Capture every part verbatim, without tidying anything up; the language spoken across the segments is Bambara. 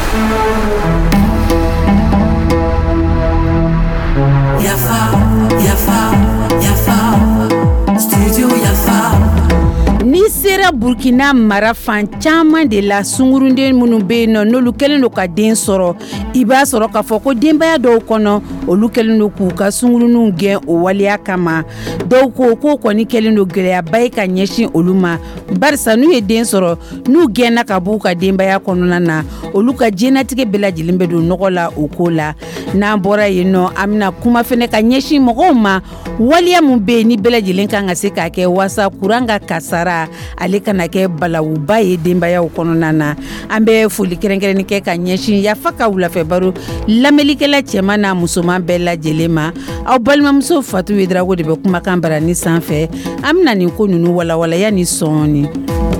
Yafa, Yafa, Yafa, Studio Yafa. Ni sera Burkina mara fan caman de la sungurunden minnu be yen nɔ n'olu kɛlen do ka den sɔrɔ i b'a sɔrɔ k'a fɔ ko denbaya dɔw kɔnɔ olu kɛlen do k'u ka sunguruninw gɛn o waleya kama dɔw ko ko kɔni kɛlen do gɛlɛyaba ye ka ɲɛsin olu ma barisa n'u ye den sɔrɔ n'u gɛnna ka b'u ka denbaya kɔnɔna na olu ka diɲɛnatigɛ bɛɛ lajɛlen bɛ don nɔgɔ la o ko la n'an bɔra yen nɔ an bɛna kuma fɛnɛ ka ɲɛsin mɔgɔw ma waleya mun be yen ni bɛɛ lajɛlen kan ka se k'a kɛ wasa kuran ka kasara ale kana kɛ balawuba ye denbayaw kɔnɔna na an bɛ foli kɛrɛnkɛrɛnni kɛ ka ɲɛsin yafa ka wulafɛ baro lamɛnlikɛla cɛman n'a musoman bɛɛ lajɛlen ma aw balimamuso Fatu Wedrago de bɛ kumakan barani sanfɛ an bɛna nin ko ninnu walawala yani sɔɔni.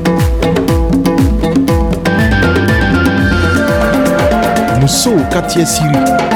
Muso ka cɛsiri.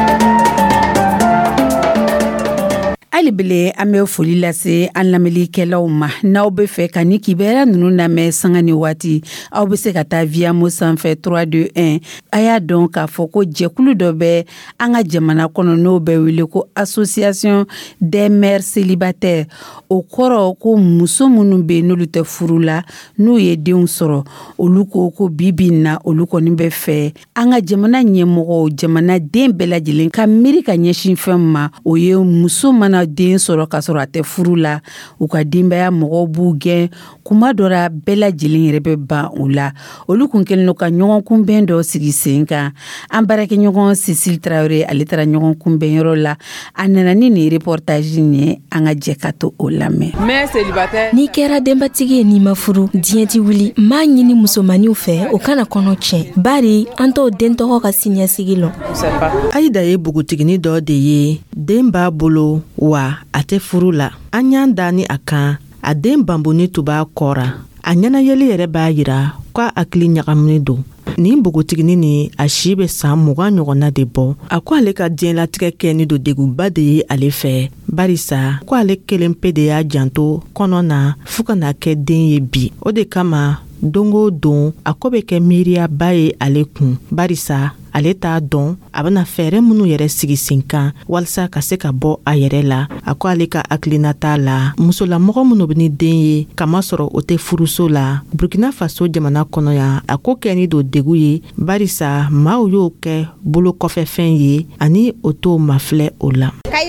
Alibele an bɛ foli lase an lamɛnlikɛlaw ma n'aw bɛ fɛ ka ni kibaruya ninnu lamɛn sanga ni waati aw bɛ se ka taa via mo sanfɛ trois deux un a y'a dɔn k'a fɔ ko jɛkulu dɔ bɛ an ka jamana kɔnɔ n'o bɛ wele ko association des mères célibataires o kɔrɔ ko muso minnu bɛ yen n'olu tɛ furu la n'u ye denw sɔrɔ olu ko ko bibi na olu kɔni bɛ fɛ an ka jamana ɲɛmɔgɔw jamana den bɛɛ lajɛlen ka miiri ka ɲɛsin fɛn ma o ye muso mana den sɔrɔ ka sɔrɔ a tɛ furu la u ka denbaya mɔgɔw b'u gɛn kuma dɔ la bɛɛ lajɛlen yɛrɛ bɛ ban u la olu kun kɛlen do ka ɲɔgɔn kunbɛn dɔ sigi sen kan an baarakɛɲɔgɔn Cécile Traoré ale taara ɲɔgɔn kunbɛnyɔrɔ la a nana ni nin reportage ye an ka jɛ ka to o lamɛn. N'i kɛra denbatigi ye n'i ma furu diɲɛ ti wuli n b'a ɲini musomanniw fɛ o kana kɔnɔ tiɲɛ bari an t'o den tɔgɔ ka siniɲɛsigi lɔ. Ayida ye bogotigini dɔ de ye den b'a bolo wa a tɛ furu la an y'an da ni a kan a den banboni tun b'a kɔra a ɲɛnayeli yɛrɛ b'a yira k'a hakili ɲagaminen don nin bogotigini ni a si bɛ san mugan ɲɔgɔnna de bɔ a ko ale ka diɲɛlatigɛ kɛ ni do degunba de ye ale fɛ barisa ko ale kelen pe de y'a janto kɔnɔ na fo ka na kɛ den ye bi o de kama don o don a ko bɛ kɛ miiriyaba ye ale kun barisa ale t'a dɔn a bɛna fɛɛrɛ minnu yɛrɛ sigi sen kan walasa ka se ka bɔ a yɛrɛ la a ko ale ka hakilina t'a la musolamɔgɔ minnu bɛ ni den ye kamasɔrɔ o tɛ furuso la Burkina Faso jamana kɔnɔ yan a ko kɛ ni do degu ye barisa maaw y'o kɛ bolo kɔfɛ fɛn ye ani o t'o mafilɛ o la.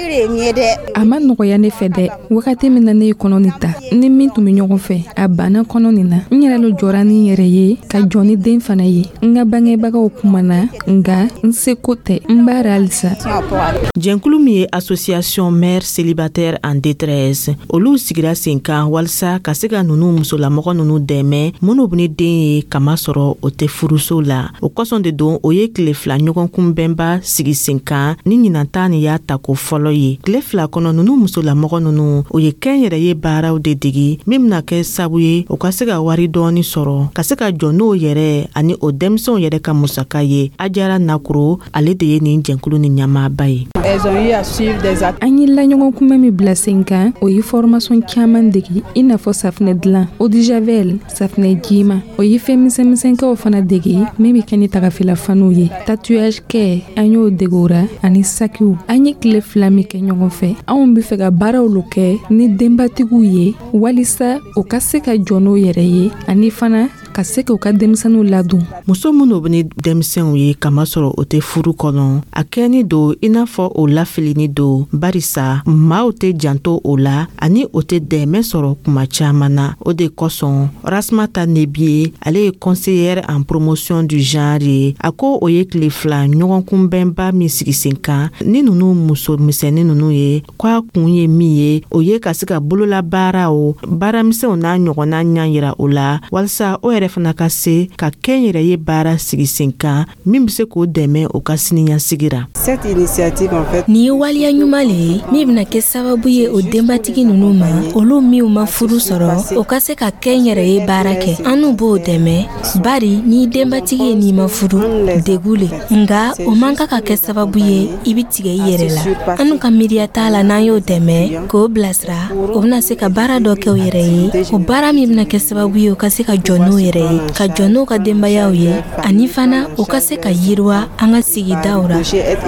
A ma nɔgɔya ne fɛ dɛ wagati min na ne ye kɔnɔ nin ta ni min tun bɛ ɲɔgɔn fɛ a banna kɔnɔ nin na n yɛrɛ lo jɔra ni n yɛrɛ ye ka jɔ ni den fana ye n ka bangebagaw kumana nga n seko tɛ n b'a halisa. Jɛnkulu min ye association mère célibataire en détresse olu sigira sen kan walasa ka se ka nunu musolamɔgɔ nunu dɛmɛ minnu bɛ ni den ye kamasɔrɔ o tɛ furuso la o kɔsɔn de don o ye tile fila ɲɔgɔn kunbɛnba sigi sen kan ni ɲinan ni y'a ta ko fɔlɔ ye tile fila kɔnɔ nunu musolamɔgɔ nunu o ye kɛn yɛrɛ ye baaraw de degi min bɛna kɛ sabu ye o ka se ka wari dɔɔni sɔrɔ ka se ka jɔ n'o yɛrɛ ani o denmisɛnw yɛrɛ ka musaka ye Ajara Nakuro ale de ye nin jɛnkulu ni ɲɛmaaba ye. An ye laɲɔgɔn kunbɛn min bila sen kan o ye formation caman degi i n'a fɔ safinɛ dilan eau de javel safinɛ jima o ye fɛn misɛnmisɛnkɛw fana degi min bɛ kɛ ni tagafilafaniw ye tatouage kɛ an y'o degi o ra ani sakiw an ye tile fila min kɛ ɲɔgɔn fɛ anw bɛ fɛ ka baaraw lo kɛ ni denbatigiw ye walisa o ka se ka jɔ n'o yɛrɛ ye ani fana ka se k'u ka denmisɛnninw ladon. Muso minnu bɛ ni denmisɛnw ye kamasɔrɔ o tɛ furu kɔnɔ a kɛni don i n'a fɔ o lafilini don barisa maaw tɛ janto o la ani o tɛ dɛmɛ sɔrɔ kuma caman na o de kosɔn Rasmata Nebie ale ye conseillère en promotion du genre ye a ko o ye tile fila ɲɔgɔn kunbɛnba min sigi sen kan ni ninnu muso misɛnnin ninnu ye k'a kun ye min ye o ye ka se ka bololabaaraw baaramisɛnw n'a ɲɔgɔnna ɲɛ yira o la walasa o yɛrɛ fana ka se ka kɛn yɛrɛ ye baara sigi sen kan min bɛ se k'o dɛmɛ o ka siniɲɛsigira. Nin ye waliya ɲuman le ye min bɛna kɛ sababu ye o denbatigi ninnu ma olu minw ma furu sɔrɔ o ka se ka kɛn yɛrɛ ye baara kɛ an n'u b'o dɛmɛ bari ni denbatigi ye n'i ma furu degu le nga o man ka ka kɛ sababu ye i bɛ tigɛ i yɛrɛ la an n'u ka miiriya t'a la n'an y'o dɛmɛ k'o bilasira o bɛna se ka baara dɔ kɛ o yɛrɛ ye o baara min bɛna kɛ sababu ye o ka se ka jɔ n'o yɛrɛ yɛrɛ ye ka jɔ n'u ka denbayaw ye ani fana u ka se ka yiriwa an ka sigidaw ra.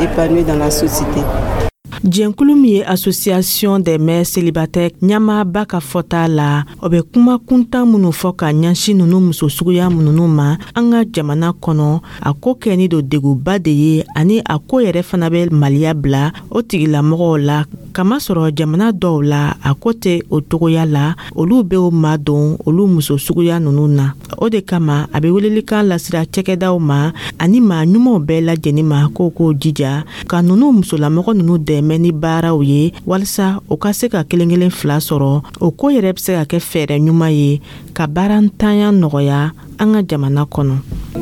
Jɛnkulu min ye association des mères célibataires ɲamaba ka fɔta la o bɛ kuma kuntan minnu fɔ ka ɲɛsin ninnu muso suguya minnu ma an ka jamana kɔnɔ a ko kɛni do deguba de ye ani a ko yɛrɛ fana bɛ maliya bila o tigilamɔgɔw la kamasɔrɔ jamana dɔw la a ko tɛ o togoya la olu bɛ o madon olu muso suguya ninnu na o de kama a bɛ welelikan lasira cɛkɛdaw ma ani maa ɲumanw bɛɛ lajɛlen ma ko k'o jija ka ninnu musolamɔgɔ ninnu dɛmɛ ni baaraw ye walisa o ka se ka kelen kelen fila sɔrɔ o ko yɛrɛ bɛ se ka kɛ fɛɛrɛ ɲuman ye ka baara ntanya nɔgɔya an ka jamana kɔnɔ.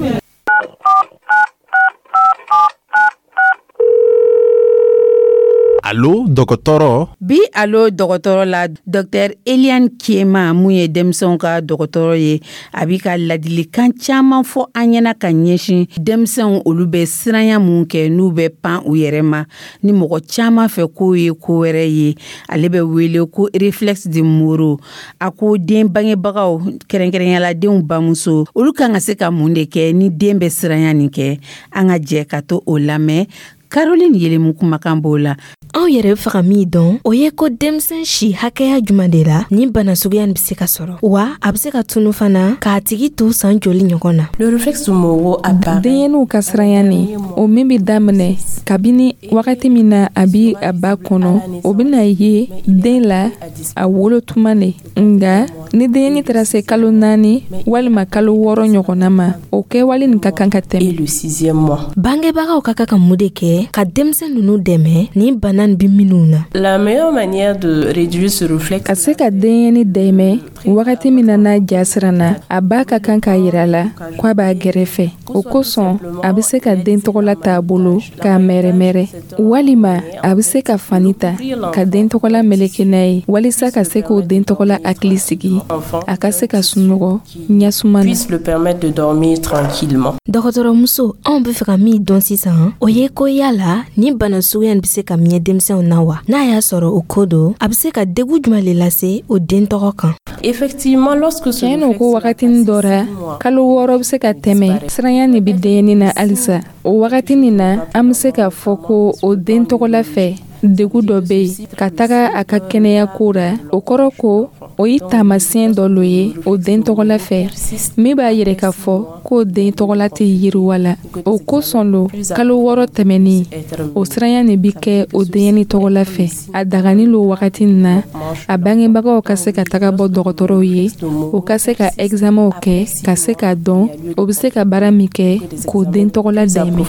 Allo dɔgɔtɔrɔ bi allo dɔgɔtɔrɔ la Dr Eliane Kiema mun ye denmisɛnw ka dɔgɔtɔrɔ ye a bi ka ladilikan caman fɔ an ɲɛna ka ɲɛsin denmisɛnw olu bɛ siranya mun kɛ n'u bɛ pan u yɛrɛ ma ni mɔgɔ caman fɛ k'o ye ko wɛrɛ ye ale bɛ wele ko réflexe de Moro a ko den bangebagaw kɛrɛnkɛrɛnyala denw bamuso olu kan ka se ka mun de kɛ ni den bɛ siranya nin kɛ an ka jɛ ka to o lamɛn. Caroline Yelemu kumakan b'o la. Aw yɛrɛ faga min dɔn o ye ko denmisɛn si hakɛya juman de la ni bana suguya nin bɛ se ka sɔrɔ wa a bɛ se ka tunu fana k'a tigi to san joli ɲɔgɔn na. Le réflexe Moro apparaît. Denɲɛninw ka siranya ni o min bɛ daminɛ kabini wagati min na a bi a ba kɔnɔ o bɛna ye den la a wolo tuma ne nga ni denɲɛni taara se kalo naani walima kalo wɔɔrɔ ɲɔgɔnna ma o kɛwale nin ka kan ka tɛmɛ. Et le sixième mois. Bangebagaw ka kan ka mun de kɛ ka denmisɛn ninnu dɛmɛ ni bana nin bi minnu na. La meilleure manière de réduire ce réflexe. A se ka denɲɛni dɛmɛ wagati min na n'a jasiranna a ba ka kan k'a yira la k'a b'a gɛrɛfɛ o kosɔn a bɛ se ka den tɔgɔla t'a bolo k'a mɛrɛmɛrɛ walima a bɛ se ka fani ta ka den tɔgɔla meleke n'a ye walisa ka se k'o den tɔgɔla hakili sigi a ka se ka sunɔgɔ ɲɛsuma na. Puisse le permettre de dormir tranquillement. Dɔgɔtɔrɔmuso anw bɛ fɛ ka min dɔn sisan o ye ko yala ni bana suguya bɛ se ka miɲɛ denmisɛnw na wa n'a y'a sɔrɔ o ko don a bɛ se ka degun jumɛn le lase o den tɔgɔ kan. Effectivement, lorsque ce tiɲɛ ko wagati nin dɔra kalo wɔɔrɔ bɛ se ka tɛmɛ siranya ni bɛ denɲɛni na halisa o wagati nin na an bɛ se ka fɔ ko o den tɔgɔla fɛ degun dɔ bɛ yen ka taga a ka kɛnɛya ko ra o kɔrɔ ko o ye taamasiyɛn dɔ lo ye o den tɔgɔla fɛ min b'a yɛrɛ ka fɔ k'o den tɔgɔla tɛ yiriwa la o kosɔn lo kalo wɔɔrɔ tɛmɛni o siranya nin bi kɛ o denɲɛni tɔgɔla fɛ a dagani lo wagati nin na a bangebagaw ka se ka taga bɔ dɔgɔtɔrɔw ye o ka se ka examenw kɛ ka se k'a dɔn o bɛ se ka baara min kɛ k'o den tɔgɔla dɛmɛ.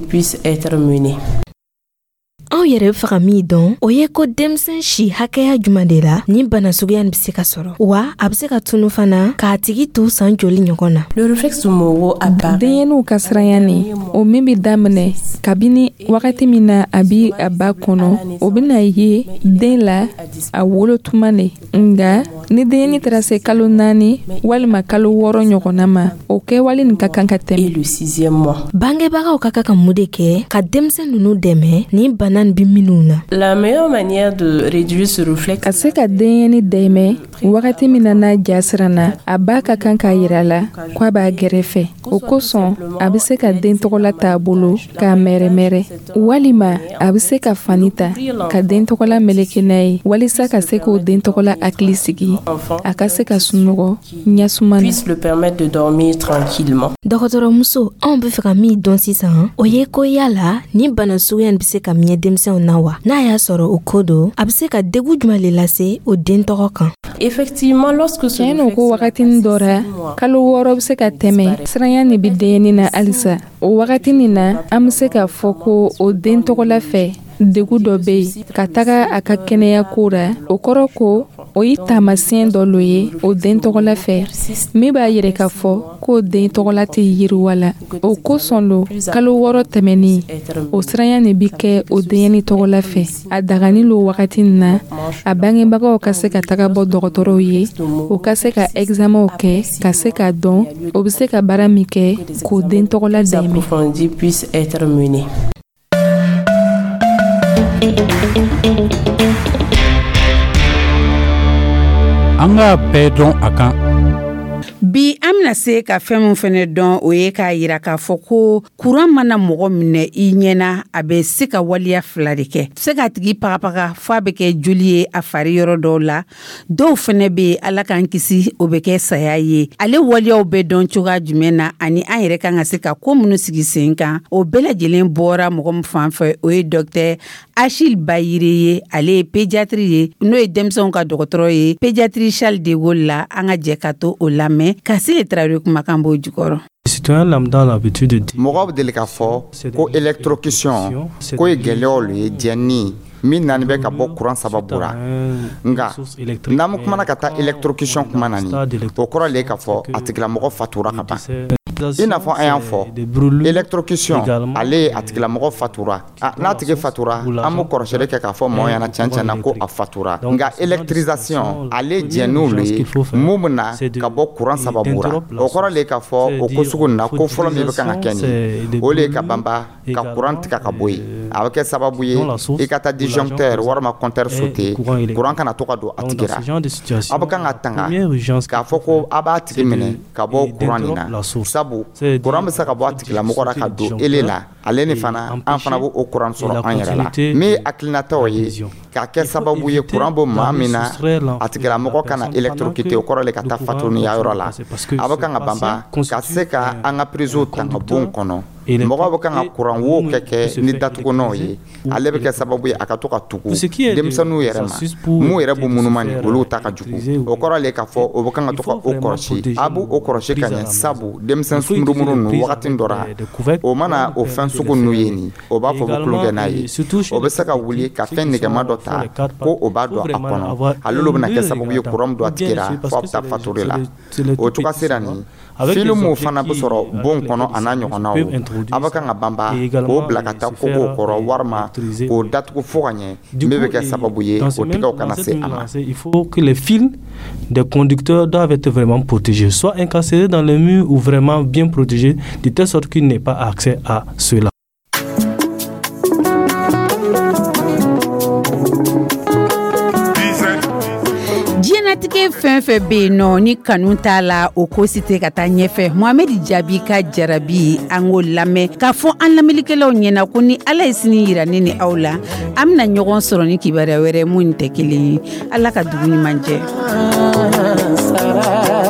Aw yɛrɛ faga min dɔn o ye ko denmisɛn si hakɛya juman de la ni bana suguya bɛ se ka sɔrɔ wa a bɛ se ka tunu fana k'a tigi to san joli ɲɔgɔn na. Le réflexe Moro apparaît. Denɲɛninw ka siranya ni o min bɛ daminɛ kabini wagati min na a bi a ba kɔnɔ o bɛna ye den la a wolo tuma ne nga ni denɲɛni taara se kalo naani walima kalo wɔɔrɔ ɲɔgɔnna ma o kɛwale nin ka kan ka tɛmɛ. Et le sixième mois. Bangebagaw ka kan ka mun de kɛ ka denmisɛn ninnu dɛmɛ ni bana nin bi minnu na. La meilleure manière de réduire ce réflexe. A se ka denɲɛni dɛmɛ wagati min na n'a jasiranna a ba ka kan k'a yira la k'a b'a gɛrɛfɛ o kosɔn a bɛ se ka den tɔgɔla t'a bolo k'a mɛrɛmɛrɛ walima a bɛ se ka fani ta ka den tɔgɔla meleke n'a ye walisa ka se k'o den tɔgɔla hakili sigi a ka se ka sunɔgɔ ɲɛsuma na. Puisse le permettre de dormir tranquillement. Dɔgɔtɔrɔmuso anw bɛ fɛ ka min dɔn sisan o ye ko yala ni bana suguya bɛ se ka miɲɛ denmisɛnw na wa n'a y'a sɔrɔ o ko don a bɛ se ka degun jumɛn le lase o den tɔgɔ kan. Effectivement, lorsque ce tiɲɛ ko wagati nin dɔra kalo wɔɔrɔ bɛ se ka tɛmɛ siranya ni bɛ denɲɛni na halisa o wagati nin na an bɛ se ka fɔ ko o den tɔgɔla fɛ degun dɔ bɛ yen ka taga a ka kɛnɛya ko ra o kɔrɔ ko o ye taamasiyɛn dɔ lo ye o den tɔgɔla fɛ min b'a yɛrɛ ka fɔ k'o den tɔgɔla tɛ yiriwa la o kosɔn lo kalo wɔɔrɔ tɛmɛni o siranya nin bi kɛ o denɲɛni tɔgɔla fɛ a dagani lo wagati nin na a bangebagaw ka se ka taga bɔ dɔgɔtɔrɔw ye o ka se ka examenw kɛ ka se k'a dɔn o bɛ se ka baara min kɛ k'o den tɔgɔla dɛmɛ. An ka bɛɛ dɔn a kan Bi amna se ka fɛn mun fɛnɛ dɔn o ye k'a yira k'a fɔ ko kuran mana mɔgɔ minɛ i ɲɛna a bɛ se ka waliya fila de kɛ se ka tigi pagapaga f'a bɛ kɛ joli ye a fari yɔrɔ dɔw la dɔw fɛnɛ bɛ ala k'an kisi o bɛ kɛ saya ye ale waliyaw bɛ dɔn cogoya jumɛn na ani an yɛrɛ kan ka se ka ko minnu sigi sen kan o bɛɛ lajɛlen bɔra mɔgɔ min fan fɛ o ye docteur Achille Bayire ye ale ye pédiatrie ye n'o ye denmisɛnw ka dɔgɔtɔrɔ ye pédiatrie Charles de Gaulle la an ka jɛ ka to o lamɛn Kasile Traoré kumakan b'o jukɔrɔ. Citoyen lambda l'habitude de dire mɔgɔw bɛ deli k'a fɔ ko électrocution ko ye gɛlɛyaw le ye jɛnni min nani bɛ ka bɔ courant sababu la nka n'an kumana ka taa électrocution kuma na ni o kɔrɔ le k'a fɔ a tigilamɔgɔ fatura ka ban i n'a fɔ an y'a fɔ électrocution ale a tigilamɔgɔ fatura n'a tigi fatura an bɛ kɔrɔsiyɛli kɛ k'a fɔ mɔgɔw ɲɛna tiɲɛ tiɲɛ na ko a fatura nka électrisation ale jɛnniw le ye mun bɛ na ka bɔ courant sababu la o kɔrɔ le k'a fɔ o ko sugu na ko fɔlɔ min bɛ kan ka kɛ nin o le ka banba ka courant tigɛ ka bɔ yen a bɛ kɛ sababu ye i ka taa disjoncteur walima compteur sauter courant kana to ka don a tigi la a bɛ kan ka tanga k'a fɔ ko a b'a tigi minɛ ka bɔ courant nin na sabu courant bɛ se ka bɔ a tigilamɔgɔ la ka don ele la ale ni fana an fana b'o o courant sɔrɔ an yɛrɛ la min hakilinataw ye k'a kɛ sababu ye courant bɔ maa min na a tigilamɔgɔ kana électrocuter o kɔrɔ le ka taa fatuniya yɔrɔ la a bɛ kan ka banba ka se ka an ka priseau tanga bon kɔnɔ mɔgɔ bɛ kan ka courant wo kɛ kɛ ni datugunaw ye ale bɛ kɛ sababu ye a ka to ka tugu denmisɛnninw yɛrɛ ma mun yɛrɛ b'u munuma ni olu ta ka jugu o kɔrɔ le k'a fɔ o bɛ kan ka to ka o kɔrɔsi a b'o kɔrɔsi ka ɲɛ sabu denmisɛn sunurumuru ninnu wagati dɔ la o mana o fɛn sugu ninnu ye nin o b'a fɔ ko tulonkɛ n'a ye o bɛ se ka wuli ka fɛn nɛgɛma dɔ ta ko o b'a don a kɔnɔ ale bɛna kɛ sababu ye courant don a tigi la fo a bɛ taa faturi la o cogoya sera nin filimuw fana bɛ sɔrɔ bon kɔnɔ a n'a ɲɔgɔnnaw a bɛ kan ka banba k'o bila ka taa kogow kɔrɔ walima k'o datugu fo ka ɲɛ min bɛ kɛ sababu ye o tigɛw kana se a ma. Il faut que les fils des conducteurs doivent être vraiment protégés, soit incarcérés dans le mur ou vraiment bien protégés de telle sorte qu'il n'ait pas accès à cela. Diɲɛnatigɛ fɛn fɛn bɛ yen nɔ ni kanu t'a la o ko si tɛ ka taa ɲɛfɛ Mohamɛdi Jaabi ka jarabi an k'o lamɛn k'a fɔ an lamɛnnikɛlaw ɲɛna ko ni Ala ye sini yira ne ni aw la an bɛna ɲɔgɔn sɔrɔ ni kibaruya wɛrɛ mun tɛ kelen ye Ala ka dugu ɲuman jɛ.